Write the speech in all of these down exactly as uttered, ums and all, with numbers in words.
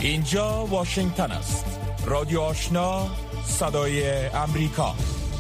اینجا واشنگتن است. رادیو آشنا، صدای امریکا.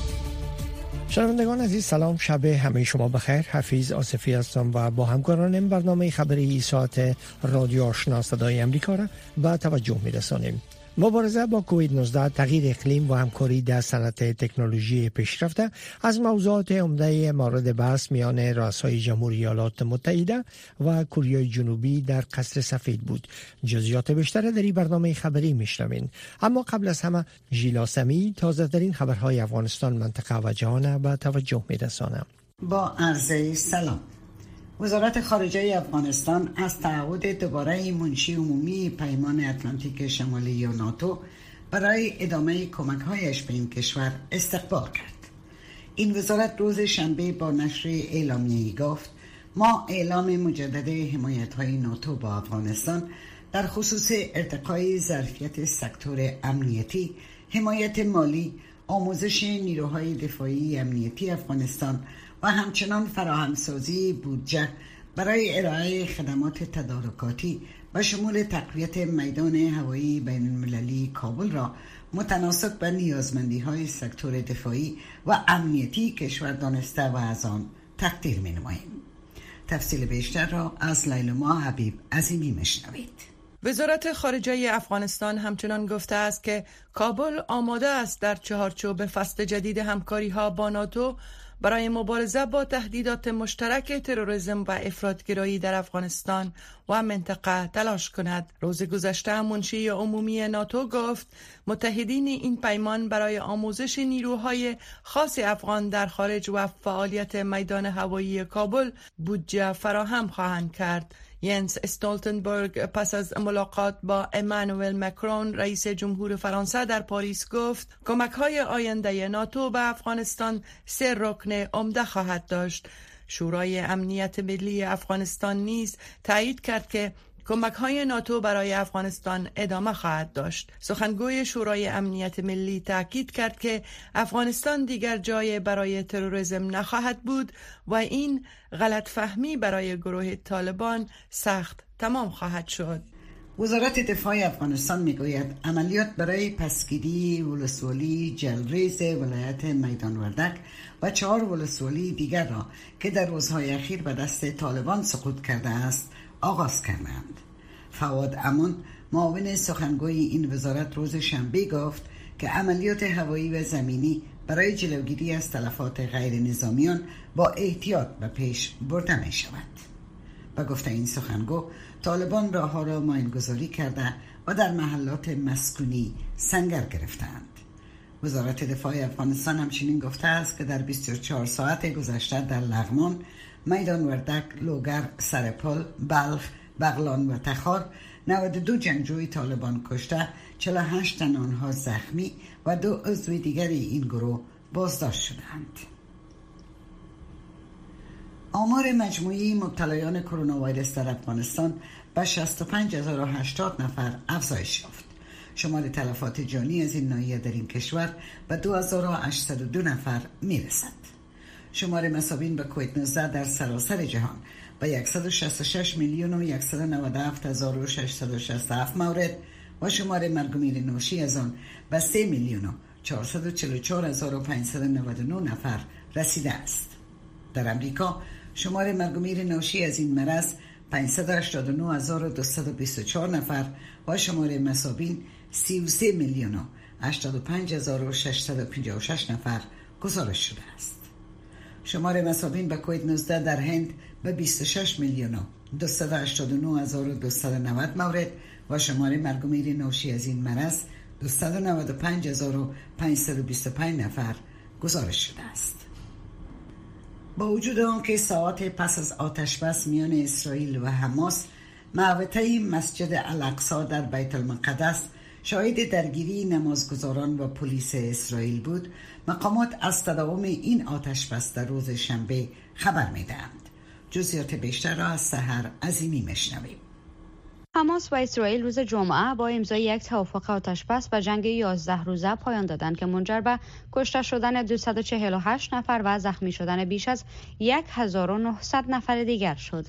شنوندگان عزیز سلام، شب همه شما بخیر. حفیظ آصفی هستم و با همکارانم برنامه خبری ساعت رادیو آشنا صدای امریکا را به توجه می‌رسانیم. مبارزه با کووید نوزده، تغییر اقلیم و همکاری در صنعت تکنولوژی پیشرفته از موضوعات عمده مورد بحث میان رؤسای جمهوری ایالات متحده و کره جنوبی در قصر سفید بود. جزئیات بیشتر در این برنامه خبری میشنوین. اما قبل از همه ژیلا سمی تازه ترین خبرهای افغانستان، منطقه و جهان به توجه میرسانم. با عرض سلام. وزارت خارجه افغانستان از تعهد دوباره منشی عمومی پیمان اتلانتیک شمالی یا ناتو برای ادامه کمک‌هایش به این کشور استقبال کرد. این وزارت روز شنبه با نشر اعلامیه‌ای گفت: ما اعلام مجدد حمایت‌های ناتو با افغانستان در خصوص ارتقای ظرفیت سکتور امنیتی، حمایت مالی، آموزش نیروهای دفاعی امنیتی افغانستان و همچنان فراهمسازی بودجه برای ارائه خدمات تدارکاتی و شمول تقویت میدان هوایی بین المللی کابل را متناسب با نیازمندی‌های سکتور دفاعی و امنیتی کشور دانسته و از آن تقدیر می‌نماییم. تفصیل بیشتر را از لیلما حبیب عظیمی میشنوید. وزارت خارجه افغانستان همچنان گفته است که کابل آماده است در چهارچوب فصل جدید همکاری‌ها با ناتو برای مبارزه با تهدیدات مشترک تروریسم و افراطگرایی در افغانستان و منطقه تلاش کند. روز گذشته منشی عمومی ناتو گفت متحدین این پیمان برای آموزش نیروهای خاص افغان در خارج و فعالیت میدان هوایی کابل بودجه فراهم خواهند کرد. ینس استولتنبرگ پس از ملاقات با امانوئل مکرون رئیس جمهور فرانسه در پاریس گفت کمک‌های آینده ناتو به افغانستان سه رکن عمده خواهد داشت. شورای امنیت ملی افغانستان نیز تایید کرد که کمک‌های ناتو برای افغانستان ادامه خواهد داشت. سخنگوی شورای امنیت ملی تاکید کرد که افغانستان دیگر جای برای تروریسم نخواهد بود و این غلط فهمی برای گروه طالبان سخت تمام خواهد شد. وزارت دفاع افغانستان میگوید عملیات برای پسگیری ولسوالی جلریز ولایت میدان وردک و چهار ولسوالی دیگر را که در روزهای اخیر به دست طالبان سقوط کرده است آغاز کردند. فواد امان معاون سخنگوی این وزارت روز شنبه گفت که عملیات هوایی و زمینی برای جلوگیری از تلفات غیر نظامیان با احتیاط به پیش برده می شود. و گفته این سخنگو طالبان راهها را ماینگذاری کرده و در محلات مسکونی سنگر گرفتند. وزارت دفاع افغانستان همچنین گفته است که در بیست و چهار ساعت گذشته در لغمان، میدان وردک، لوگر، سرپل، بلخ، بغلان و تخار نود و دو جنگجوی طالبان کشته، چهل و هشت تن آنها زخمی و دو عضو دیگری این گروه بازداشت شدند. آمار مجموعی مبتلایان کرونا ویروس در افغانستان به شصت و پنج هزار و هشتاد نفر افزایش یافت. شمار تلفات جانی از این ناحیه در این کشور به دو هزار و هشتصد و دو نفر میرسد. شمار مصابین به کووید نوزده در سراسر جهان به صد و شصت و شش میلیون و صد و نود و هفت هزار و ششصد و شصت و هفت مورد و شمار مرگ و میر ناشی از آن به سه میلیون و چهارصد و چهل و چهار هزار و پانصد و نود و نه نفر رسیده است. در امریکا شمار مرگ و میر ناشی از این مرض پانصد و هشتاد و نه هزار و دویست و بیست و چهار نفر و شمار مصابین سی و سه میلیون و هشتاد و پنج هزار و ششصد و پنجاه و شش نفر گزارش شده است. شمار مصابین به کووید نوزده در هند به بیست و شش میلیون و دویست و هشتاد و نه هزار و دویست و نود مورد و شمار مرگ و میر ناشی از این مرض دویست و نود و پنج هزار و پانصد و بیست و پنج نفر گزارش شده است. با وجود آنکه ساعات پس از آتشبس میان اسرائیل و حماس، محوطه مسجد الاقصی در بیت المقدس شاهد درگیری نمازگزاران و پلیس اسرائیل بود، مقامات از تداوم این آتشبس در روز شنبه خبر می‌دهند. جزئیات بیشتر را از سحر عظیمی میشنویم. حماس و اسرائیل روز جمعه با امضای یک توافق آتشبس به جنگ یازده روزه پایان دادند که منجر به کشته شدن دویست و چهل و هشت نفر و زخمی شدن بیش از هزار و نهصد نفر دیگر شد.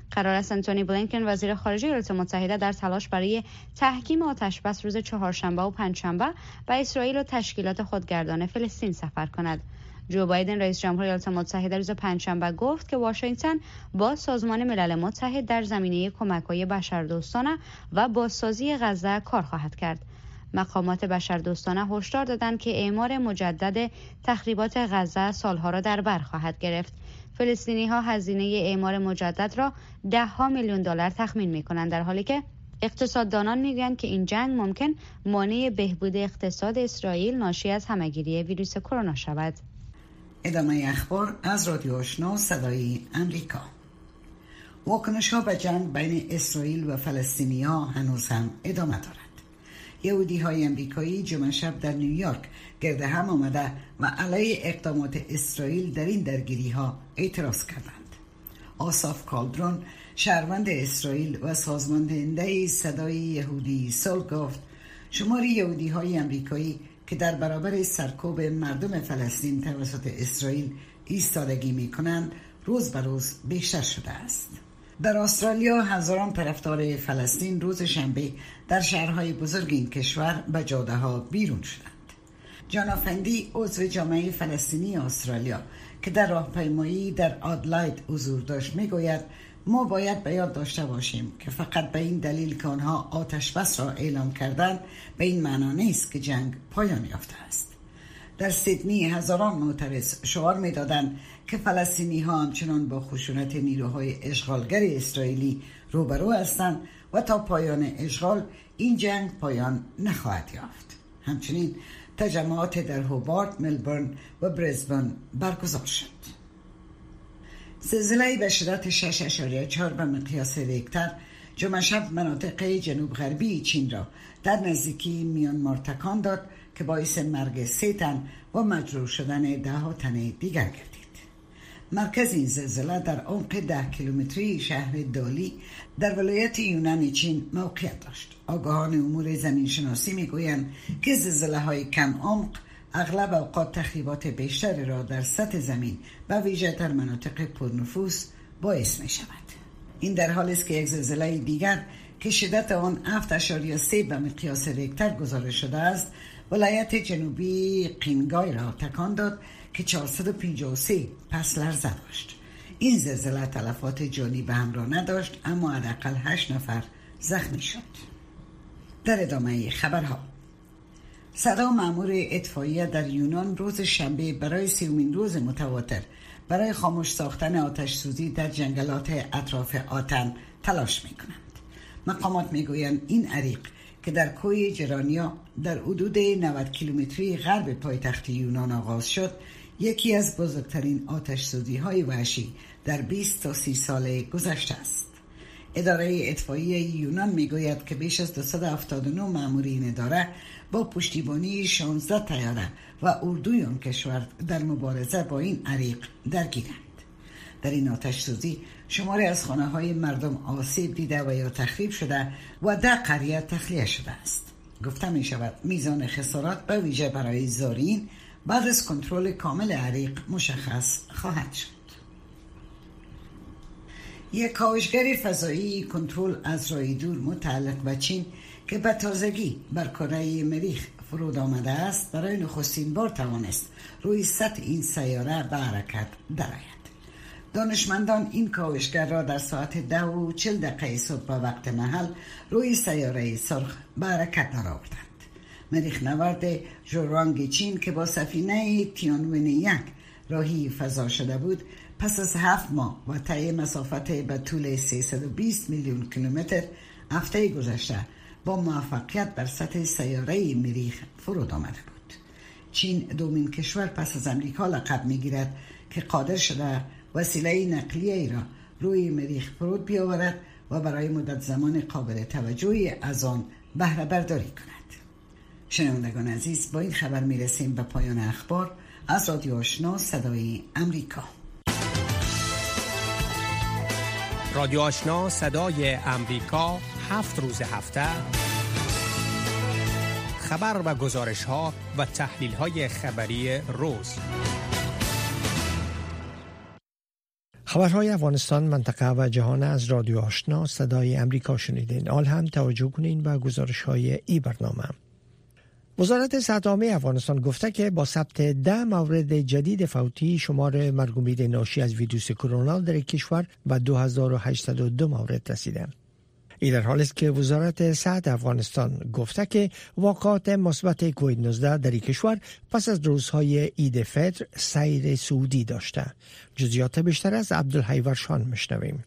قرار است انتونی بلینکن وزیر خارجه ایالات متحده در تلاش برای تحکیم آتش‌بس روز چهارشنبه و پنجشنبه به اسرائیل و تشکیلات خودگردان فلسطین سفر کند. جو بایدن رئیس جمهور ایالات متحده روز پنجشنبه گفت که واشنگتن با سازمان ملل متحد در زمینه کمک‌های بشردوستانه و بازسازی غزه کار خواهد کرد. مقامات بشردوستانه هشدار دادند که اعمار مجدد تخریبات غزه سالها را در بر خواهد گرفت. فلسطینی‌ها هزینه اعمار مجدد را ده ها میلیون دلار تخمین می‌کنند، در حالی که اقتصاددانان میگویند که این جنگ ممکن مانع بهبود اقتصاد اسرائیل ناشی از همه‌گیری ویروس کرونا شود. ادامه اخبار از رادیو آشنا صدای امریکا. واکنش‌ها به جنگ بین اسرائیل و فلسطینی‌ها هنوز هم ادامه دارد. یهودی‌های امریکایی جمعه شب در نیویورک گرد هم آمده و علیه اقدامات اسرائیل در این درگیری‌ها اعتراض کردند. آصاف کالدرون، شهروند اسرائیل و سازماندهنده صدای یهودی سال گفت شمار یهودی‌های امریکایی که در برابر سرکوب مردم فلسطین توسط اسرائیل ایستادگی می‌کنند روز به روز بیشتر شده است. در استرالیا هزاران طرفدار فلسطین روز شنبه در شهرهای بزرگ این کشور به جاده‌ها بیرون شدند. جان افندی، عضو جامعه فلسطینی استرالیا که در راهپیمایی در آدلاید حضور داشت، میگوید ما باید به یاد داشته باشیم که فقط به این دلیل که آنها آتش بس را اعلام کردند به این معنا نیست که جنگ پایان یافته است. در سیدنی هزاران معترض شعار می‌دادند که فلسطینی ها همچنان با خشونت نیروهای اشغالگر اسرائیلی روبرو هستند و تا پایان اشغال این جنگ پایان نخواهد یافت. همچنین تجمعات در هوبارت، ملبورن و برزبن برگزار شد. زلزله به شدت شش اشاریه چهار به مقیاس ریکتر جمعه شب مناطق جنوب غربی چین را در نزدیکی میانمار تکان داد که باعث مرگ سه تن و مجروح شدن ده ها تن دیگر گردید. مرکز این زلزله در عمق ده کیلومتری شهر دالی در ولایت یونان چین موقعیت داشت. آگاهان امور زمینشناسی میگویند که زلزله های کم عمق اغلب اوقات تخریبات بیشتری را در سطح زمین و ویژه در مناطق پرنفوس باعث می شود. این در حالی است که یک زلزله دیگر که شدت آن هفت اشاریه سه به مقیاس ریکتر گزارش شده است ولایت جنوبی قینگای را تکان داد که چهارصد و پنجاه و سه پس لرزه داشت. این زلزله تلفات جانی به همراه نداشت اما حداقل هشت نفر زخمی شد. در ادامه خبرها، صدا مأمور اطفائیه در یونان روز شنبه برای سیومین روز متواتر برای خاموش ساختن آتش سوزی در جنگلات اطراف آتن تلاش می کنند. مقامات می گویند این عریق که در کوه جرانیا در حدود نود کیلومتری غرب پایتخت یونان آغاز شد، یکی از بزرگترین آتش سوزی های وحشی در بیست تا سی سال گذشته است. اداره اطفائیه یونان میگوید که بیش از دویست و هفتاد و نه مامورین اداره با پشتیبانی شانزده طیاره و اردوی آن کشور در مبارزه با این عریق درگیرند. در این آتش سوزی شماری از خانه های مردم آسیب دیده و یا تخریب شده و ده قریه تخلیه شده است. گفته می شود میزان خسارات به ویژه برای زارین بعد از کنترل کامل عریق مشخص خواهد شد. یک کاوشگر فضایی کنترل از راه دور متعلق به چین که به تازگی بر کره مریخ فرود آمده است برای نخستین بار توانست روی سطح این سیاره به حرکت درآید. دانشمندان این کاوشگر را در ساعت ده و چل دقیقه صبح به وقت محل روی سیاره سرخ به حرکت درآوردند. مریخ نورد ژورانگ چین که با سفینه تیانون یک راهی فضا شده بود پس از هفت ماه و طی مسافت به طول سیصد و بیست میلیون کیلومتر هفته گذشته با موفقیت بر سطح سیاره مریخ فرود آمده بود. چین دومین کشور پس از امریکا لقب میگیرد که قادر شده وسیله نقلیه ای را روی مریخ فرود بیاورد و برای مدت زمان قابل توجهی از آن بهره برداری کند. شنوندگان عزیز، با این خبر میرسیم به پایان اخبار از رادیو آشنا صدای امریکا. رادیو آشنا صدای امریکا هفت روز هفته خبر و گزارش ها و تحلیل های خبری روز. خبرهای افغانستان، منطقه و جهان از رادیو آشنا صدای امریکا شنیدین. آل هم توجه کنین به گزارش‌های این برنامه. وزارت صحت عامه افغانستان گفته که با ثبت ده مورد جدید فوتی، شمار مرگ و میر ناشی از ویروس کرونا در کشور به دو هزار و هشتصد و دو مورد رسیده. این در حالی است که وزارت صحت افغانستان گفته که واقعات مثبت کووید نوزده در کشور پس از روزهای عید فطر سیر صعودی داشته. جزئیات بیشتر از عبدالحی ورشان میشنویم.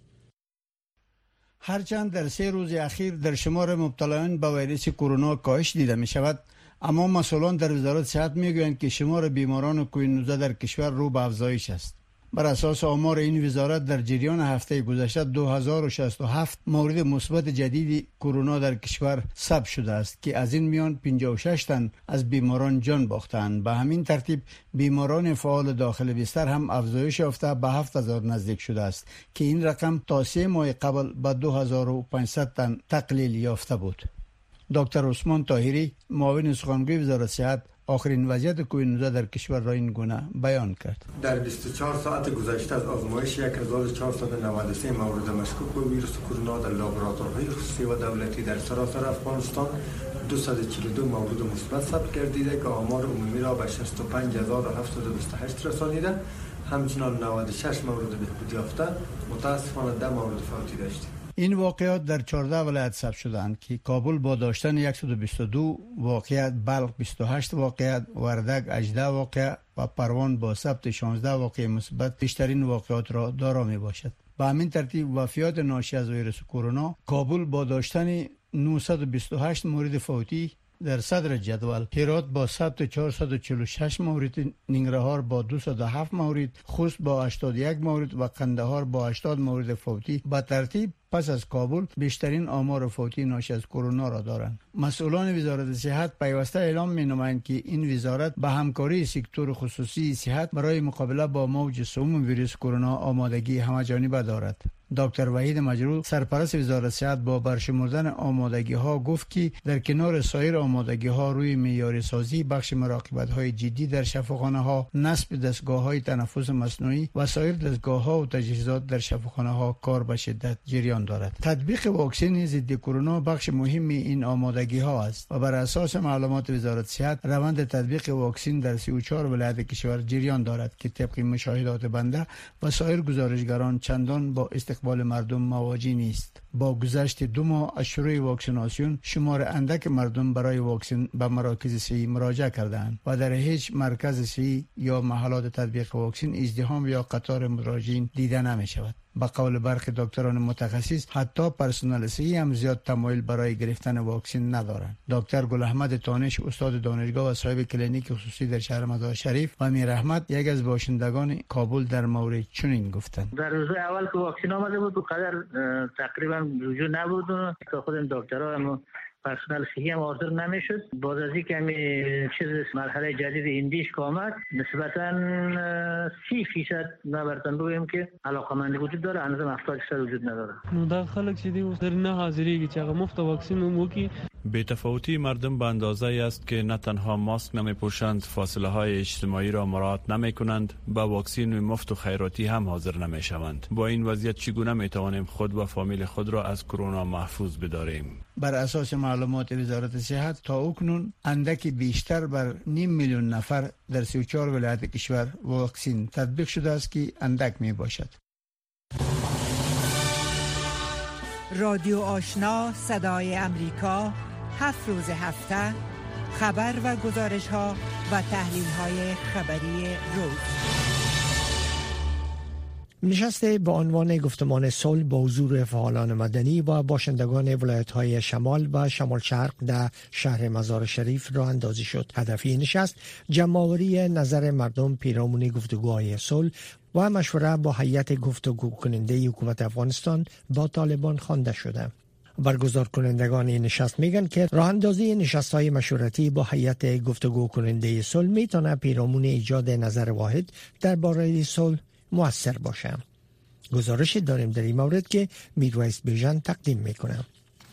هرچند در سه روز اخیر در شمار مبتلایان به ویروس کرونا کاهش دیده می شود، اما مسئولان در وزارت صحت می گویند که شمار بیماران کووید نوزده در کشور رو به افزایش است. بر اساس آمار این وزارت در جریان هفته گذشته دو هزار و شصت و هفت مورد مثبت جدید کرونا در کشور ثبت شده است که از این میان پنجاه و شش تن از بیماران جان باختند. به همین ترتیب بیماران فعال داخل بستر هم افزایش یافته به هفت هزار نزدیک شده است که این رقم تا سه ماه قبل به دو هزار و پانصد تن تقلیل یافته بود. دکتر عثمان طاهری، معاون سخنگوی وزارت صحت، آخرین وضعیت کووید نوزده در کشور را این گونه بیان کرد. در بیست و چهار ساعت گذشته از آزمایش یک هزار و چهارصد و نود و سه مورد مشکوک به ویروس کرونا در لابراتوارهای خصوصی و دولتی در سراسر افغانستان دویست و چهل و دو مورد مثبت ثبت گردیده که آمار عمومی را به شصت و پنج هزار و هفتصد و بیست و هشت رسانیده. همچنان نود و شش مورد بهبود یافته، متاسفانه ده مورد فوتی داشتیم. این واقعات در چهارده ولایت ثبت شدند که کابل با داشتن صد و بیست و دو واقعیت، بلخ بیست و هشت واقعیت، وردک هجده واقعه و پروان با ثبت شانزده واقعه مثبت بیشترین واقعات را دارا می باشد. به همین ترتیب وفیات ناشی از ویروس کرونا، کابل با داشتن نهصد و بیست و هشت مورد فوتی در صدر جدول، هرات با ثبت چهارصد و چهل و شش مورد، ننگرهار با دویست و هفت مورد، خوست با هشتاد و یک مورد و قندهار با هشتاد مورد فوتی به ترتیب پس از کابل بیشترین آمار فوتی ناشی از کرونا را دارند. مسئولان وزارت صحت پیوسته اعلام می‌نمایند که این وزارت به همکاری سکتور خصوصی صحت برای مقابله با موج سوم ویروس کرونا آمادگی همه‌جانبه دارد. دکتر وحید مجروح، سرپرست وزارت صحت، با برشمردن آمادگی ها گفت که در کنار سایر آمادگی ها روی معیاری سازی بخش مراقبت های جدی در شفاخانه ها، نصب دستگاه های تنفس مصنوعی و سایر دستگاه ها و تجهیزات در شفاخانه ها کار به شدت جریان دارد. تطبیق واکسن ضد کرونا بخش مهمی این آمادگی ها است و بر اساس معلومات وزارت صحت روند تطبیق واکسن در سی و چهار ولایت کشور جریان دارد که طبق مشاهدات بنده و سایر گزارشگران چندان با استقبال مردم مواجه نیست. با گذشت دو ماه از شروع واکسیناسیون شمار اندک مردم برای واکسن به مراکز صحی مراجعه کردند و در هیچ مرکز صحی یا محلات تطبیق واکسن ازدحام یا قطار مراجعین دیده نمی شود. با قول برخی دکتران متخصص، حتی پرسنل صحی هم زیاد تمایل برای گرفتن واکسن ندارند. دکتر گل احمد تانش، استاد دانشگاه و صاحب کلینیک خصوصی در شهر مزار شریف، و امیر احمد، یک از باشندگان کابل، در مورد چنین گفتند: در روز اول که واکسن آمده بود بقدر تقریبا رجوع نبود که خودم دکترها هم پرسنل صحی هم حاضر نمیشد. باز از اینکه همین چیز مرحله جدید ایندیش که آمد، نسبتا سی فیصد نبرتن بگویم که علاقمندی وجود داره، هنوز هفتاد درصد وجود نداره. نو خلک چې دی در نه حاضری چې هغه مفت واکسین مو کی بی‌تفاوتی مردم به اندازه است که نه تنها ماسک نمی پوشند، فاصله های اجتماعی را مراعات نمی کنند، با واکسین مفت و خیراتی هم حاضر نمی شوند. با این وضعیت چگونه می توانیم خود و فامیل خود را از کرونا محفوظ بداریم؟ بر اساس معلومات وزارت صحت تا اکنون اندکی بیشتر بر نیم میلیون نفر در سی و چهار ولایت کشور واکسن تطبیق شده است که اندک می باشد. رادیو آشنا صدای امریکا، هفت روز هفته خبر و گزارش ها و تحلیل های خبری روز. نشست با عنوان گفتمان صلح با حضور فعالان مدنی و باشندگان ولایت‌های شمال و شمال شرق در شهر مزار شریف راه اندازی شد. هدف این نشست جمع‌آوری نظر مردم پیرامون گفتگوهای صلح و مشوره با هیئت گفتگو کننده حکومت افغانستان با طالبان خوانده شده. برگزار کنندگان این نشست میگن که راه اندازی نشست‌های مشورتی با هیئت گفتگو کننده صلح میتونه پیرامون ایجاد نظر واحد درباره صلح مؤثر باشه. گزارش داریم در این مورد که میرویس بیژن تقدیم میکنه.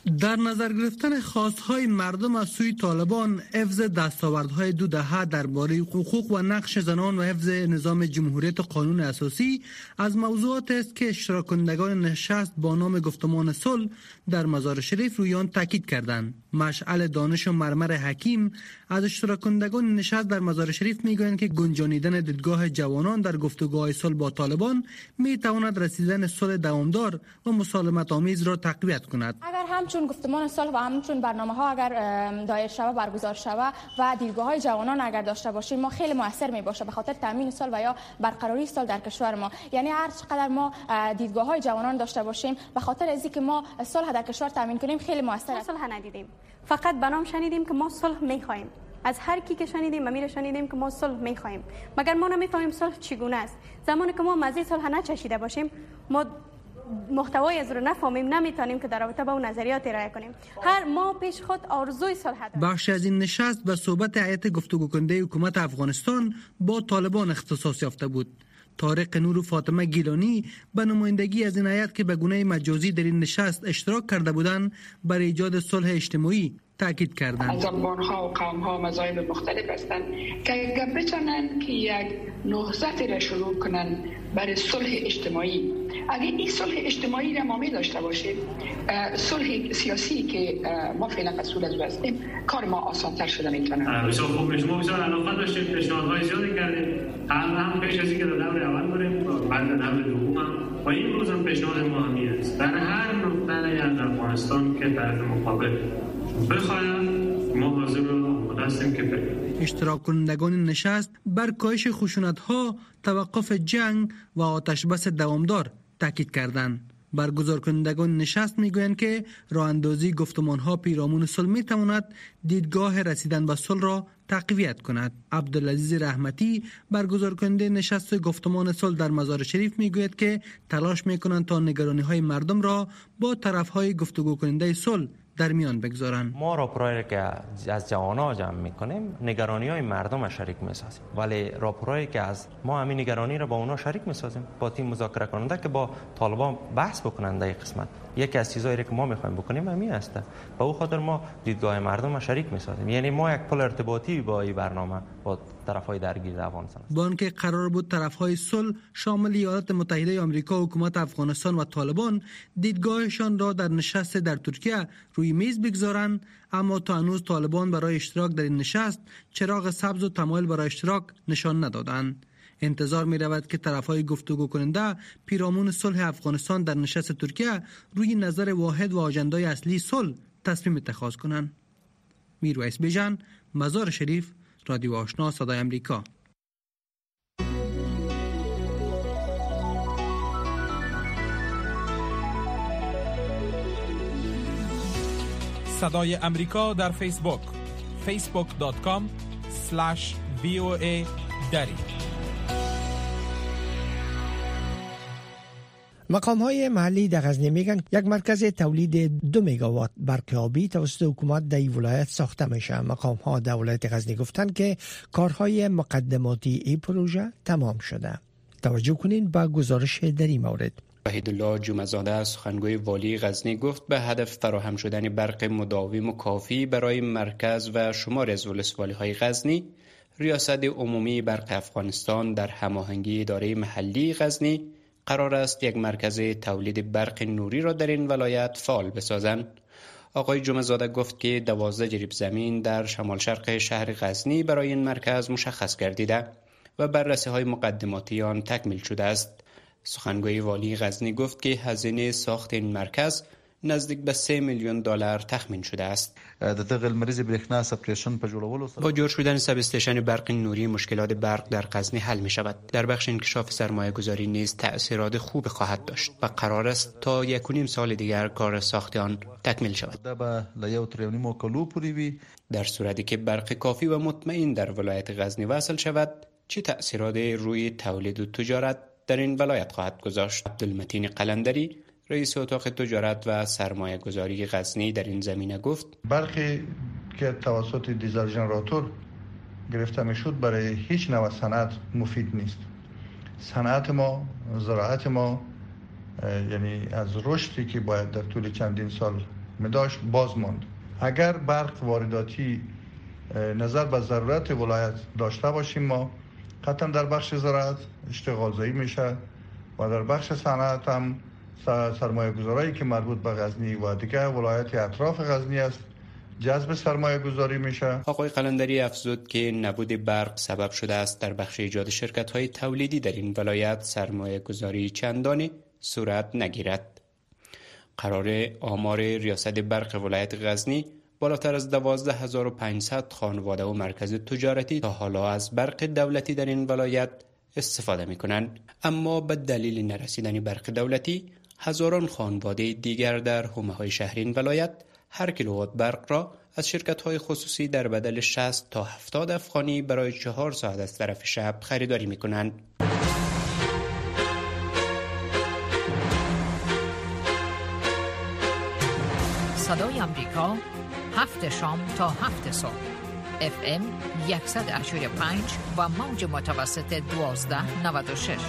در نظر گرفتن خواستهای مردم از سوی طالبان، حفظ دستاوردهای دو دهه درباره حقوق و نقش زنان و حفظ نظام جمهوریت قانون اساسی از موضوعات است که اشتراک کنندگان نشست با نام گفتمان صلح در مزار شریف روی آن تاکید کردند. مشعل دانش و مرمر حکیم از اشتراک کنندگان نشست در مزار شریف میگویند که گنجانیدن دیدگاه جوانان در گفتگوهای صلح با طالبان میتواند رسیدن صلح دوامدار و مسالمت آمیز را تقویت کند. اگر همچون گفتمان صلح و همچون برنامه ها اگر دایر شود، برگزار شود و دیدگاه های جوانان اگر داشته باشیم، ما خیلی موثر می باشه به خاطر تامین صلح و یا برقراری صلح در کشور ما. یعنی هر چقدر ما دیدگاه های جوانان داشته باشیم به خاطر از اینکه ما صلح در کشور تامین کنیم خیلی موثر است. صلح ندیدیم، فقط به نام شنیدیم که ما صلح می‌خوایم. از هر کی که شنیدیم امیر شنیدیم که ما صلح می‌خوایم، مگر ما نمی‌فهمیم صلح چگونه است. زمانی که ما مزه صلح نچشیده باشیم، ما محتوای از رو نفهمیم، نمیتونیم که در رابطه با اون نظریات ارائه کنیم. هر ما پیش خود آرزوی صلح داریم. بخش از این نشست به صحبت هیئت گفتگو کننده حکومت افغانستان با طالبان اختصاص یافته بود. طارق نور و فاطمه گیلانی به نمایندگی از این هیئت که به گونه مجازی در این نشست اشتراک کرده بودند برای ایجاد صلح اجتماعی تاکید کردند. زبان‌ها و قوم‌ها مذاهب مختلف هستند که اگر بتونن که یک نهضت را شروع کنن برای صلح اجتماعی، اگر این صلح اجتماعی را ما می داشته باشیم، صلح سیاسی که ما فعلا مسئول از او هستیم، کار ما آسان‌تر شده میتونه. بسیار خوب، شما بسیار علاقه داشتید، پیشنهادهای زیادی کردید. هم هم پیش از اینکه در دور اول بریم، بعد در دور دوم هم و این روز هم پیشنهاد ما همین است. در هر نقطه از افغانستان که طرف مقابل بخواهیم، ما حاضر و هستیم که بریم. اشتراک کنندگان نشست بر کاهش خشونت‌ها، توقف جنگ و آتشبس دوامدار تاکید کردند. برگزار کنندگان نشست میگویند که راه اندازی گفتمان‌ها پیرامون صلح میتواند دیدگاه رسیدن به صلح را تقویت کند. عبدالعزیز رحمتی برگزار کننده نشست گفتمان صلح در مزار شریف میگوید که تلاش میکنند تا نگرانی‌های مردم را با طرف‌های گفتگو کننده صلح در میان بگذارن. ما راپورایی که از جوانان جمع میکنیم نگرانی های مردم را شریک میسازیم، ولی راپورایی که از ما همین نگرانی را با اونا شریک میسازیم، با تیم مذاکره کننده که با طالبان بحث بکنند. در قسمت یکی از چیزایی که ما میخوایم بکنیم همین است. به او خاطر ما دیدگاه مردم را شریک میسازیم. یعنی ما یک پل ارتباطی با این برنامه با طرف‌های درگیر افغانستان است. با آنکه قرار بود طرف‌های صلح شامل ایالات متحده آمریکا، حکومت افغانستان و طالبان دیدگاهشان را در نشست در ترکیه روی میز بگذارند، اما تا هنوز طالبان برای اشتراک در این نشست چراغ سبز و تمایل برای اشتراک نشان ندادند. انتظار می رود که طرف‌های گفتگو کننده پیرامون صلح افغانستان در نشست ترکیه روی نظر واحد و آژندای اصلی صلح تصمیم اتخاذ کنند. میرویس بیژن، مزار شریف، رادیو آشنا صدای امریکا. صدای امریکا در فیسبوک فیسبوک دات کام اسلش وی او ای دری. مقام های محلی در غزنی میگن یک مرکز تولید دو میگاوات برق آبی توسط حکومت در ولایت ساخته میشه. مقام ها در ولایت غزنی گفتن که کارهای مقدماتی این پروژه تمام شده. توجه کنین به گزارش در این مورد. وحیدالله جمعه‌زاده سخنگوی والی غزنی گفت به هدف فراهم شدن برق مداوم و کافی برای مرکز و شمار از ولسوالی‌های غزنی، ریاست عمومی برق افغانستان در هماهنگی اداره محلی غزنی قرار است یک مرکز تولید برق نوری را در این ولایت فعال بسازند. آقای جمعه‌زاده گفت که دوازده جریب زمین در شمال شرق شهر غزنی برای این مرکز مشخص گردیده و بررسی‌های مقدماتی آن تکمیل شده است. سخنگوی والی غزنی گفت که هزینه ساخت این مرکز نزدیک به سه میلیون دلار تخمین شده است. با جور شدن سب استیشن برق نوری مشکلات برق در غزنی حل می شود. در بخش انکشاف سرمایه گذاری نیز تأثیرات خوب خواهد داشت و قرار است تا یک و نیم سال دیگر کار ساخت آن تکمیل شود. در صورتی که برق کافی و مطمئن در ولایت غزنی وصل شود، چه تأثیرات روی تولید و تجارت در این ولایت خواهد گذاشت؟ عبدالمتین قلندری، رئیس اتاق تجارت و سرمایه گذاری غزنی در این زمینه گفت برقی که توسط دیزل ژنراتور گرفته می شد برای هیچ نوع صنعت مفید نیست. صنعت ما، زراعت ما، یعنی از رشدی که باید در طول چندین سال می داشت باز ماند. اگر برق وارداتی نظر به ضرورت ولایت داشته باشیم ما قطعا در بخش زراعت اشتغال زایی میشه و در بخش صنعت هم سرمایه گذاری که مربوط به غزنی و دیگه ولایت اطراف غزنی است جذب سرمایه گذاری میشه. آقای قلندری افزود که نبود برق سبب شده است در بخش ایجاد شرکت های تولیدی در این ولایت سرمایه گذاری چندانی صورت نگیرد. قرار آمار ریاست برق ولایت غزنی بالاتر از دوازده هزار و پانصد خانواده و مرکز تجارتی تا حالا از برق دولتی در این ولایت استفاده می کنند. اما به دلیل نرسیدن برق دولتی هزاران خانواده دیگر در حومه‌های شهری این ولایت هر کیلووات برق را از شرکت‌های خصوصی در بدل شصت تا هفتاد افغانی برای چهار ساعت از طرف شب خریداری می کنند. صدای امریکا هفت شام تا هفت صبح اف ام صد و هشتاد و پنج و موج متوسط دوازده نود و شش.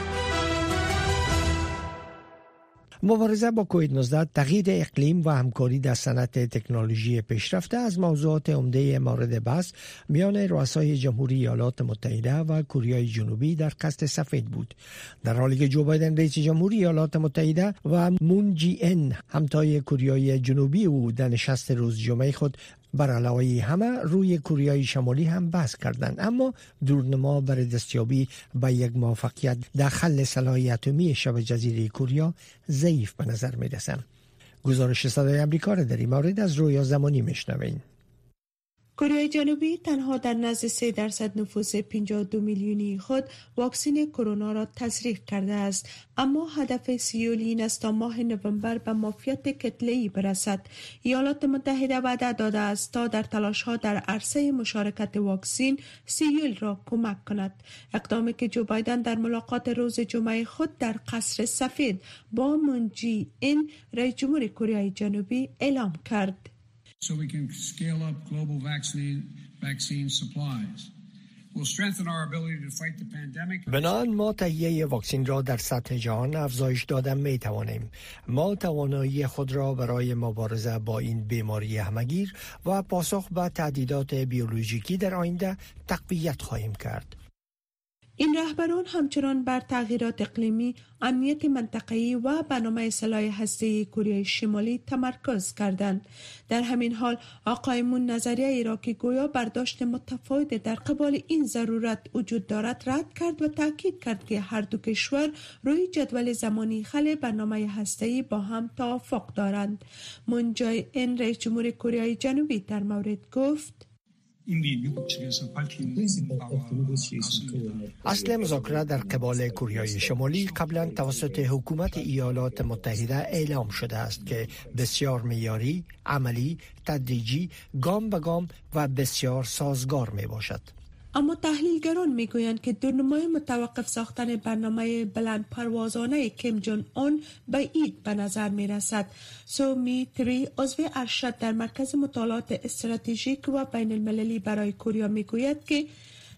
مبارزه با کووید نوزده، تغییر اقلیم و همکاری در صنعت تکنولوژی پیشرفته از موضوعات عمده مورد بحث میان رؤسای جمهوری ایالات متحده و کره جنوبی در قصد سفید بود، در حالی که جو بایدن رئیس جمهوری ایالات متحده و مون جی ان همتای کره جنوبی او در نشست روز جمعه خود بر علاوه همه روی کره شمالی هم بحث کردند، اما دورنما برای دستیابی به یک موافقت در حل سلاح اتمی شبه جزیره کره ضعیف به نظر می رسد. گزارش صدای امریکا را در این مورد از رویا زمانی میشنوین. کره جنوبی تنها در نزد سه درصد نفوس پنجاه و دو میلیونی خود واکسن کرونا را تصریح کرده است، اما هدف سیول این است تا ماه نوامبر به معافیت کتله‌ای برسد. ایالات متحده وعده داده است تا در تلاش‌ها در عرصه مشارکت واکسن سیول را کمک کند، اقدامی که جو بایدن در ملاقات روز جمعه خود در قصر سفید با مون جی این رئیس جمهور کره جنوبی اعلام کرد. So we can scale up global vaccine vaccine supplies. We'll strengthen our ability to fight the pandemic. بنابراین ما تهیه واکسن را در سطح جهان افزایش دادن می توانیم. ما توانایی خود را برای مبارزه با این بیماری همه‌گیر و پاسخ به تهدیدات بیولوژیکی در آینده تقویت خواهیم کرد. این رهبران همچنان بر تغییرات اقلیمی، امنیت منطقه‌ای و برنامه سلاح هسته‌ای کره شمالی تمرکز کردند. در همین حال آقای مون نظریه ای را که گویا برداشت متفاوت در قبال این ضرورت وجود دارد رد کرد و تاکید کرد که هر دو کشور روی جدول زمانی خل برنامه هسته‌ای با هم توافق دارند. مون جای این رئیس جمهور کره جنوبی در مورد گفت: اصل مذاکره در قبال کره شمالی قبلا توسط حکومت ایالات متحده اعلام شده است که بسیار معیاری، عملی، تدریجی، گام به گام و بسیار سازگار می باشد. اما تحلیلگران میگویند که دورنمای متوقف ساختن برنامه بلند پروازانه کیم جون اون بعید به نظر می رسد. سو می تری عضو ارشد در مرکز مطالعات استراتژیک و بین المللی برای کره میگوید که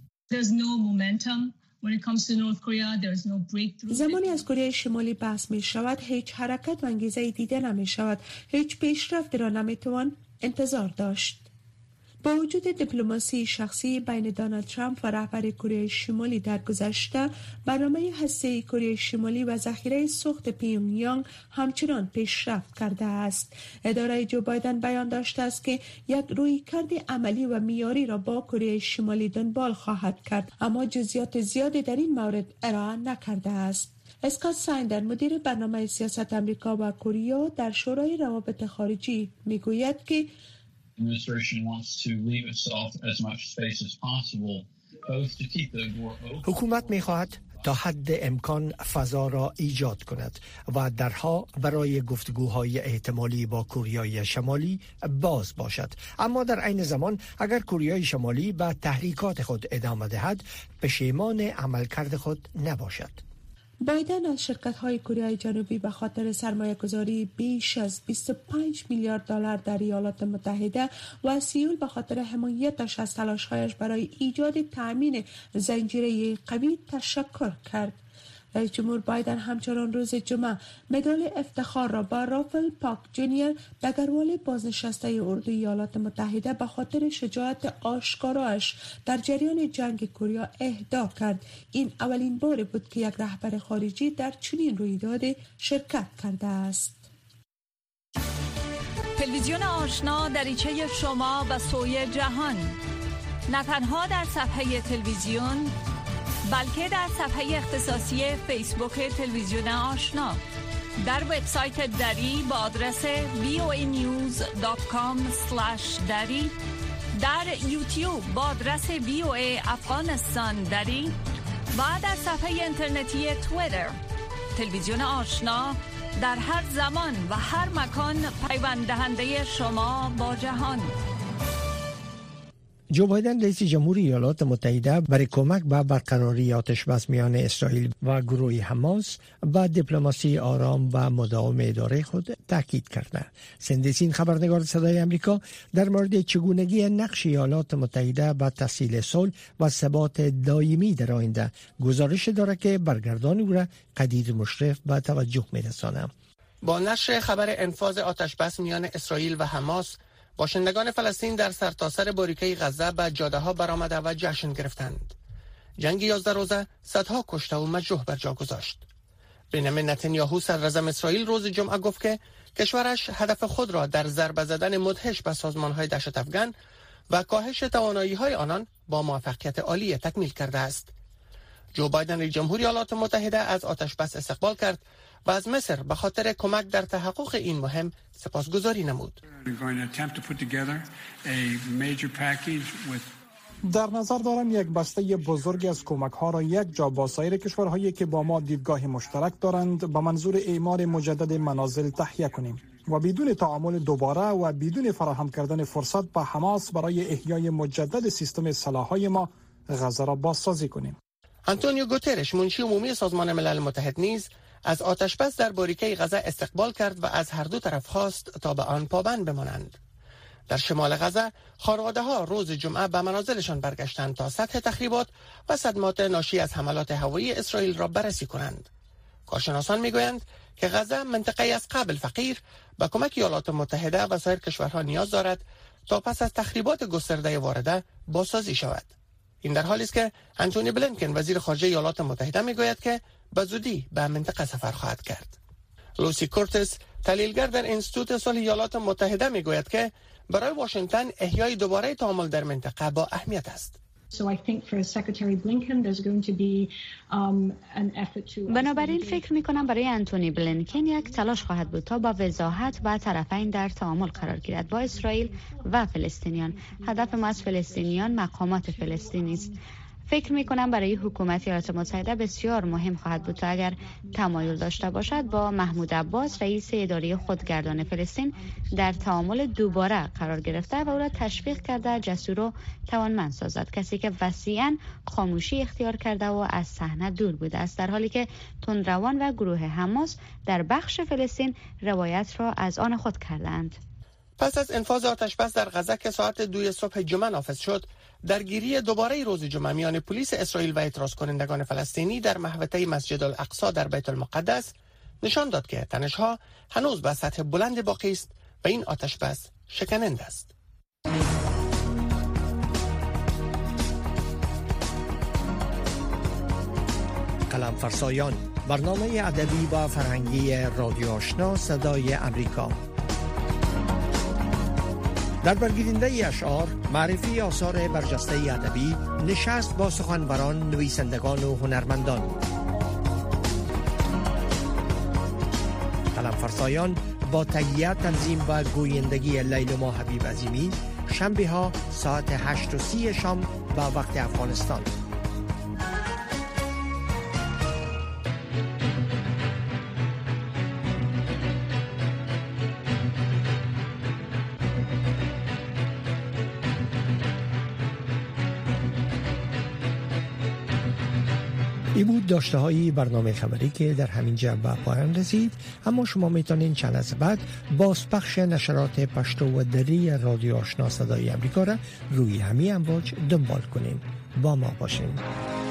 زمانی از کره شمالی بحث می شود هیچ حرکت و انگیزه دیده نمی شود، هیچ پیشرفت را نمی توان انتظار داشت. با وجود دیپلماسی شخصی بین دونالد ترامپ و رهبر کره شمالی در گذشته، برنامه هسته‌ای کره شمالی و ذخیره سوخت پیونگیانگ همچنان پیشرفت کرده است. اداره جو بایدن بیان داشته است که یک رویکرد عملی و معیاری را با کره شمالی دنبال خواهد کرد، اما جزئیات زیادی در این مورد ارائه نکرده است. اسکات سایندر مدیر برنامه سیاست آمریکا و کره در شورای روابط خارجی میگوید که حکومت می‌خواهد تا حد امکان فضا را ایجاد کند و درها برای گفتگوهای احتمالی با کره شمالی باز باشد، اما در عین زمان اگر کره شمالی به تحریکات خود ادامه دهد پشیمان عملکرد خود نباشد. بایدن از شرکت‌های کره جنوبی به خاطر سرمایه‌گذاری بیش از بیست و پنج میلیارد دلار در ایالات متحده و سیول به خاطر حمایتش از تلاش‌هایش برای ایجاد تأمین زنجیره قوی تشکر کرد. رئیس جمهور بایدن همچنان روز جمعه مدال افتخار را با رافل پاک جونیور دگروال بازنشسته اردوی ایالات متحده به خاطر شجاعت آشکارایش در جریان جنگ کره اهدا کرد. این اولین بار بود که یک رهبر خارجی در چنین رویداد شرکت کرده است. تلویزیون آشنا دریچه شما به سوی جهان، نه تنها در صفحه تلویزیون بلکه در صفحه اختصاصی فیسبوک تلویزیون آشنا، در وبسایت دری با آدرس وی او ای نیوز دات کام اسلش دری، در یوتیوب با آدرس وی او ای افغانستان دری و در صفحه اینترنتی توییتر. تلویزیون آشنا در هر زمان و هر مکان پیوند دهنده شما با جهان. جو بایدن رئیس جمهور ایالات متحده برای کمک به برقراری آتش‌بس میان اسرائیل و گروه حماس با دیپلماسی آرام و مداوم اداره خود تاکید کرده. سندسین خبرنگار صدای امریکا در مورد چگونگی نقش ایالات متحده به تسهیل صلح و ثبات دائمی در آینده گزارش داره که برگردان او را قدیر مشرف به توجه می‌رساند. با نشر خبر انفاذ آتش‌بس میان اسرائیل و حماس، باشندگان فلسطین در سرتاسر باریکه غزه به جاده ها برآمده و جشن گرفتند. جنگ یازده روزه صدها کشته و مجروح بر جا گذاشت. بنیامین نتانیاهو صدراعظم اسرائیل روز جمعه گفت که کشورش هدف خود را در ضربه زدن مدهش به سازمان‌های دهشت افغان و کاهش توانایی‌های آنان با موفقیت عالی تکمیل کرده است. جو بایدن رئیس جمهور ایالات متحده از آتش‌بس استقبال کرد و از مصر به خاطر کمک در تحقق این مهم سپاسگزاری نمود. در نظر دارم یک بسته بزرگ از کمک ها را یک جا با سایر کشورهایی که با ما دیدگاه مشترک دارند به منظور اعمار مجدد منازل تهیه کنیم و بدون تعامل دوباره و بدون فراهم کردن فرصت به حماس برای احیای مجدد سیستم سلاح‌های ما غزه را بازسازی کنیم. آنتونیو گوترش منشی عمومی سازمان ملل متحد نیز از آتش‌بس در باریکه غزه استقبال کرد و از هر دو طرف خواست تا به آن پابند بمانند. در شمال غزه خانواده‌ها روز جمعه به منازلشان برگشتند تا سطح تخریبات و صدمات ناشی از حملات هوایی اسرائیل را بررسی کنند. کارشناسان میگویند که غزه منطقه از قبل فقیر به کمک ایالات متحده و سایر کشورها نیاز دارد تا پس از تخریبات گسترده وارده بازسازی شود. این در حالی است که انتونی بلینکن وزیر خارجه ایالات متحده میگوید که به زودی به منطقه سفر خواهد کرد. لوسی کورتس تحلیلگر در انستیتوت صلح ایالات متحده میگوید که برای واشنگتن احیای دوباره تعامل در منطقه با اهمیت است. بنابراین فکر می کنم برای انتونی بلینکن یک تلاش خواهد بود تا با وضاحت و طرفین در تعامل قرار گیرد با اسرائیل و فلسطینیان. هدف ما از فلسطینیان مقامات فلسطینی است. فکر می کنم برای حکومت ایالات متحده بسیار مهم خواهد بود تا اگر تمایل داشته باشد با محمود عباس رئیس اداره خودگردان فلسطین در تعامل دوباره قرار گرفته و او را تشویق کرده جسور و توانمند سازد، کسی که وسیعاً خاموشی اختیار کرده و از صحنه دور بوده است، در حالی که تندروان و گروه حماس در بخش فلسطین روایت را از آن خود کردند. پس از انفاذ آتش‌بس در غزه که ساعت دوی صبح جمعه نافذ شد، درگیری دوباره روز جمعه میان پلیس اسرائیل و اعتراض کنندگان فلسطینی در محوطه مسجد الاقصی در بیت المقدس نشان داد که تنش‌ها هنوز به سطح بلند باقی است و این آتش‌بس شکننده است. قلم فرسایان، برنامه ادبی و فرهنگی رادیو آشنا صدای امریکا. در برگیرنده اشعار، معرفی آثار برجسته ادبی، نشست با سخنوران، نویسندگان و هنرمندان. قلم فرسایان با تهیه، تنظیم و گویندگی لیلما حبیب عظیمی، شنبه ها ساعت هشت و سی شام به وقت افغانستان. ای بود داشته های برنامه خبری که در همین جنبه پایان رسید، اما شما میتونین چند از بعد بازپخش نشرات پشتو و دری رادیو آشنا صدای امریکا را روی همین امواج دنبال کنین. با ما باشین.